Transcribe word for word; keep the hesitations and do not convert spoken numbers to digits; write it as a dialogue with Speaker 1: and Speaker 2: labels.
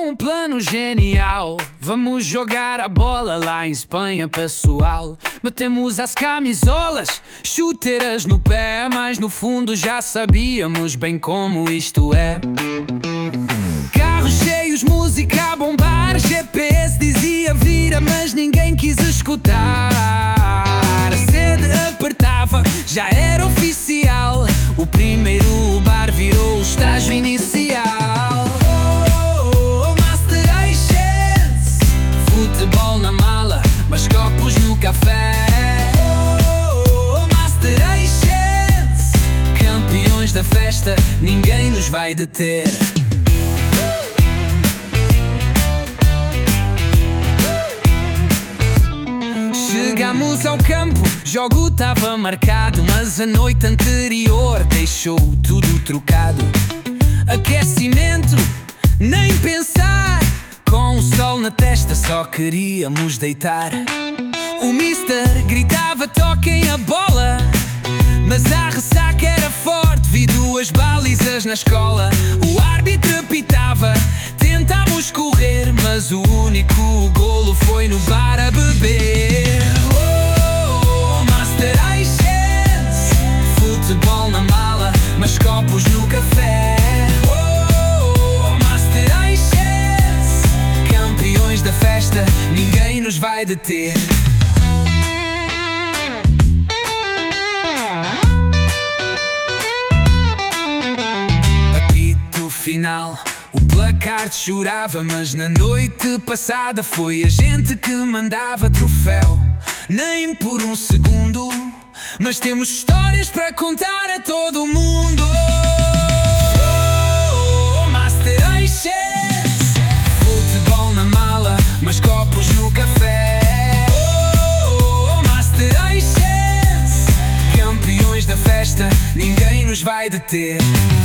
Speaker 1: um plano genial. Vamos jogar a bola lá em Espanha, pessoal. Metemos as camisolas, chuteiras no pé, mas no fundo já sabíamos bem como isto é. Carros cheios, música a bombar, G P S dizia vira, mas ninguém quis escutar. A sede apertava, já era oficial. O primeiro bar virou o estágio inicial. Futebol na mala, mas copos no café. Oh, Master Aces, campeões da festa, ninguém nos vai deter. Chegamos ao campo, jogo tava marcado, mas a noite anterior deixou tudo trocado. Aquecimento, nem pensar. Com o sol na testa só queríamos deitar. O mister gritava toquem a bola, mas a ressaca era forte, vi duas balizas na escola. O árbitro apitava, tentámos correr, mas o único golo foi no bar a beber. Oh, Master Aces, futebol na mala, mas copos no café. Da festa, ninguém nos vai deter. Apito final, o placar chorava, mas na noite passada foi a gente que mandava troféu. Nem por um segundo, mas temos histórias para contar a todo mundo. Oh, Master Aces, mas copos no café. Oh, Master Aces, campeões da festa, ninguém nos vai deter.